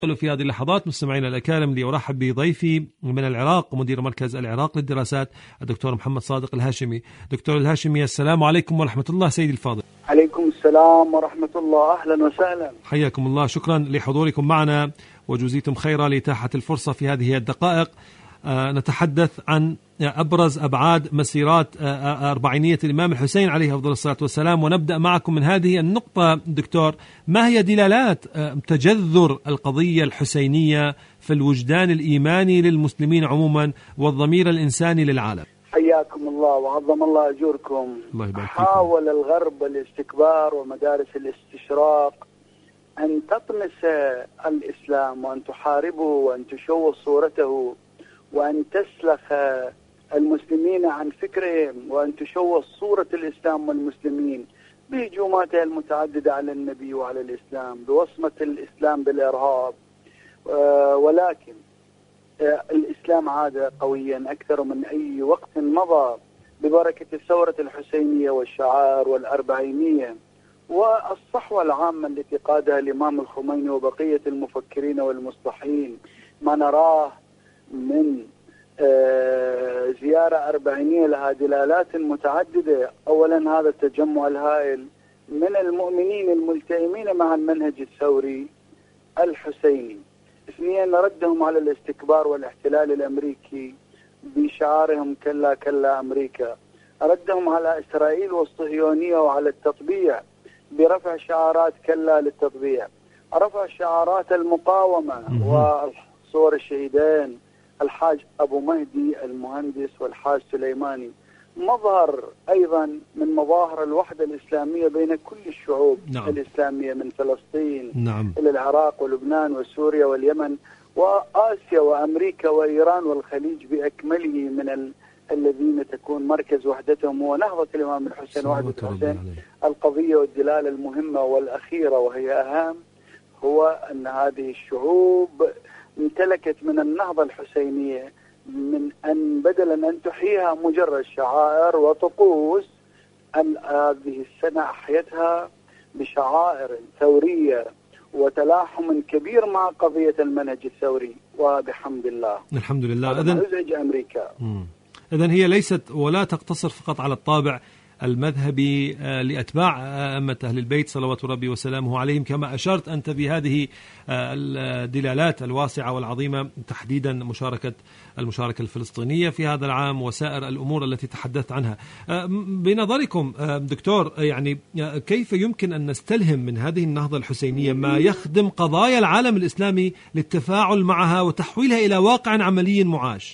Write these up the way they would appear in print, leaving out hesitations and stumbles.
في هذه اللحظات مستمعينا الأكارم لأرحب بضيفي من العراق مدير مركز العراق للدراسات الدكتور محمد صادق الهاشمي. دكتور الهاشمي، السلام عليكم ورحمة الله. سيدي الفاضل. عليكم السلام ورحمة الله، أهلا وسهلا. حياكم الله، شكرا لحضوركم معنا وجزيتم خيرا لإتاحة الفرصة في هذه الدقائق. نتحدث عن أبرز أبعاد مسيرات أربعينية الإمام الحسين عليه أفضل الصلاة والسلام، ونبدأ معكم من هذه النقطة دكتور. ما هي دلالات تجذر القضية الحسينية في الوجدان الإيماني للمسلمين عموما والضمير الإنساني للعالم؟ حياكم الله وعظم الله أجوركم. الله يبارك فيكم. حاول الغرب الاستكبار ومدارس الاستشراق أن تطمس الإسلام وأن تحاربه وأن تشوه صورته وأن تسلخ المسلمين عن فكرهم وأن تشوه صورة الإسلام والمسلمين بهجوماتها المتعددة على النبي وعلى الإسلام، بوصمة الإسلام بالإرهاب. ولكن الإسلام عاد قويا أكثر من أي وقت مضى ببركة الثورة الحسينية والشعائر والأربعينية والصحوة العامة التي قادها الإمام الخميني وبقية المفكرين والمصلحين. ما نراه من زيارة أربعينية لها دلالات متعددة. أولا هذا التجمع الهائل من المؤمنين الملتئمين مع المنهج الثوري الحسيني. اثنين، ردهم على الاستكبار والاحتلال الأمريكي بشعارهم كلا كلا أمريكا. ردهم على إسرائيل والصهيونية وعلى التطبيع برفع شعارات كلا للتطبيع. رفع شعارات المقاومة وصور الشهيدين الحاج أبو مهدي المهندس والحاج سليماني، مظهر أيضا من مظاهر الوحدة الإسلامية بين كل الشعوب الإسلامية من فلسطين إلى العراق ولبنان وسوريا واليمن وآسيا وأمريكا وإيران والخليج بأكمله من الذين تكون مركز وحدتهم هو نهضة الإمام الحسين وحدة الحسين. القضية والدلالة المهمة والأخيرة وهي أهم هو أن هذه الشعوب امتلكت من النهضة الحسينية من أن بدلا أن تحييها مجرد شعائر وطقوس، أن هذه السنة أحيتها بشعائر ثورية وتلاحم كبير مع قضية المنهج الثوري، وبحمد الله. الحمد لله. إذن أزعج أمريكا. إذن هي ليست ولا تقتصر فقط على الطابع المذهبي لأتباع أئمة أهل البيت صلوات ربي وسلامه عليهم، كما أشرت أنت بهذه الدلالات الواسعة والعظيمة، تحديدا المشاركة الفلسطينية في هذا العام وسائر الأمور التي تحدثت عنها. بنظركم دكتور، يعني كيف يمكن أن نستلهم من هذه النهضة الحسينية ما يخدم قضايا العالم الإسلامي للتفاعل معها وتحويلها إلى واقع عملي معاش؟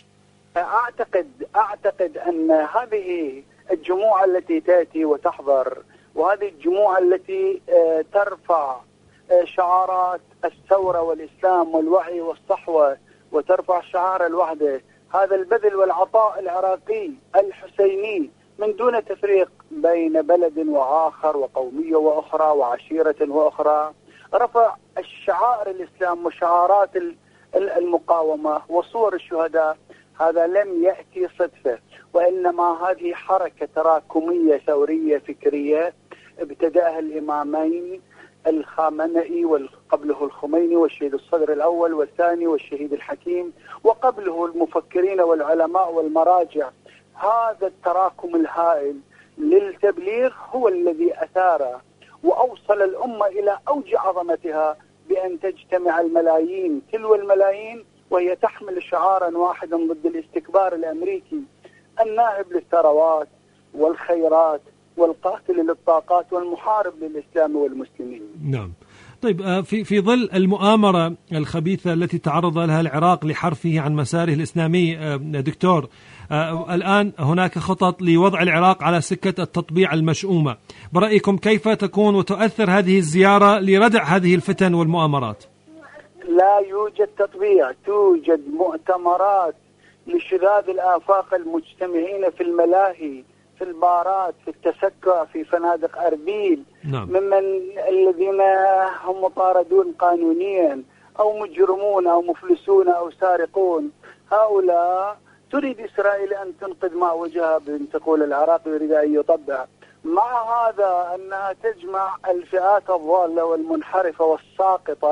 أعتقد أن هذه الجموع التي تأتي وتحضر، وهذه الجموع التي ترفع شعارات الثورة والإسلام والوعي والصحوة وترفع شعار الوحدة، هذا البذل والعطاء العراقي الحسيني من دون تفريق بين بلد وآخر وقومية وأخرى وعشيرة وأخرى، رفع الشعائر الإسلام وشعارات المقاومة وصور الشهداء، هذا لم يأتي صدفة، وإنما هذه حركة تراكمية ثورية فكرية ابتدأها الإمامين الخامنئي وقبله الخميني والشهيد الصدر الأول والثاني والشهيد الحكيم، وقبله المفكرين والعلماء والمراجع. هذا التراكم الهائل للتبليغ هو الذي أثار وأوصل الأمة إلى أوج عظمتها بأن تجتمع الملايين تلو الملايين وهي تحمل شعارا واحدا ضد الاستكبار الأمريكي الناهب للثروات والخيرات والقاتل للطاقات والمحارب للإسلام والمسلمين. نعم. طيب، في ظل المؤامرة الخبيثة التي تعرض لها العراق لحرفه عن مساره الإسلامي دكتور، الآن هناك خطط لوضع العراق على سكة التطبيع المشؤومة. برأيكم كيف تكون وتؤثر هذه الزيارة لردع هذه الفتن والمؤامرات؟ لا يوجد تطبيع، توجد مؤتمرات لشذاذ الآفاق المجتمعين في الملاهي، في البارات، في التسكع، في فنادق أربيل. نعم. ممن الذين هم مطاردون قانونيا أو مجرمون أو مفلسون أو سارقون. هؤلاء تريد إسرائيل أن تنقذ ما وجهها بأن تقول العراق يريد أن يطبع. مع هذا أنها تجمع الفئات الضالة والمنحرفة والساقطة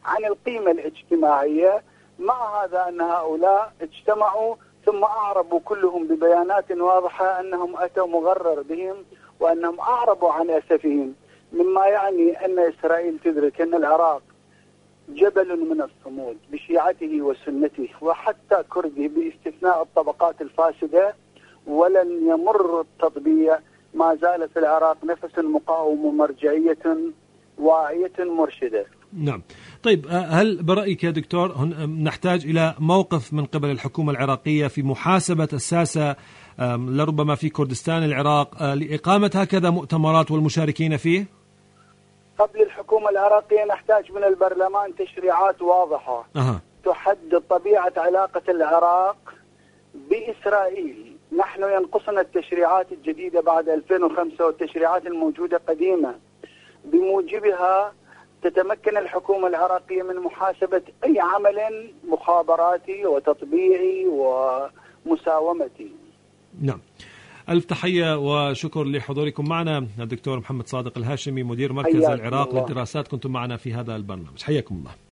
عن القيمة الاجتماعية. مع هذا أن هؤلاء اجتمعوا ثم أعربوا كلهم ببيانات واضحة أنهم أتوا مغرر بهم وأنهم أعربوا عن أسفهم، مما يعني أن إسرائيل تدرك أن العراق جبل من الصمود بشيعته وسنته وحتى كرده باستثناء الطبقات الفاسدة، ولن يمر التطبيع ما زال في العراق نفس مقاوم ومرجعية واعية مرشدة. نعم. طيب، هل برأيك يا دكتور نحتاج إلى موقف من قبل الحكومة العراقية في محاسبة الساسة لربما في كردستان العراق لإقامة هكذا مؤتمرات والمشاركين فيه؟ قبل الحكومة العراقية نحتاج من البرلمان تشريعات واضحة تحدد طبيعة علاقة العراق بإسرائيل. نحن ينقصنا التشريعات الجديدة بعد 2005 والتشريعات الموجودة قديمة، بموجبها تتمكن الحكومة العراقية من محاسبة أي عمل مخابراتي وتطبيعي ومساومتي. نعم. ألف تحية وشكر لحضوركم معنا الدكتور محمد صادق الهاشمي، مدير مركز العراق للدراسات، كنتم معنا في هذا البرنامج. حياكم الله.